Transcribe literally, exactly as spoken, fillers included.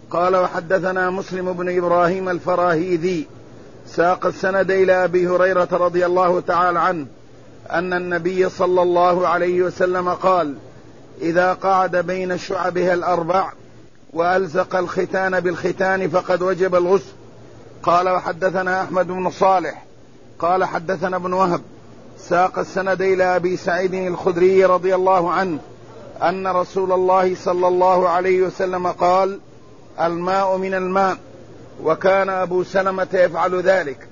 قال وحدثنا مسلم بن إبراهيم الفراهيدي ساق السند إلى أبي هريرة رضي الله تعالى عنه أن النبي صلى الله عليه وسلم قال: إذا قعد بين شعبها الأربع وألزق الختان بالختان فقد وجب الغسل. قال وحدثنا أحمد بن صالح قال حدثنا ابن وهب ساق السند إلى أبي سعيد الخدري رضي الله عنه أن رسول الله صلى الله عليه وسلم قال: الماء من الماء، وكان أبو سلمة يفعل ذلك.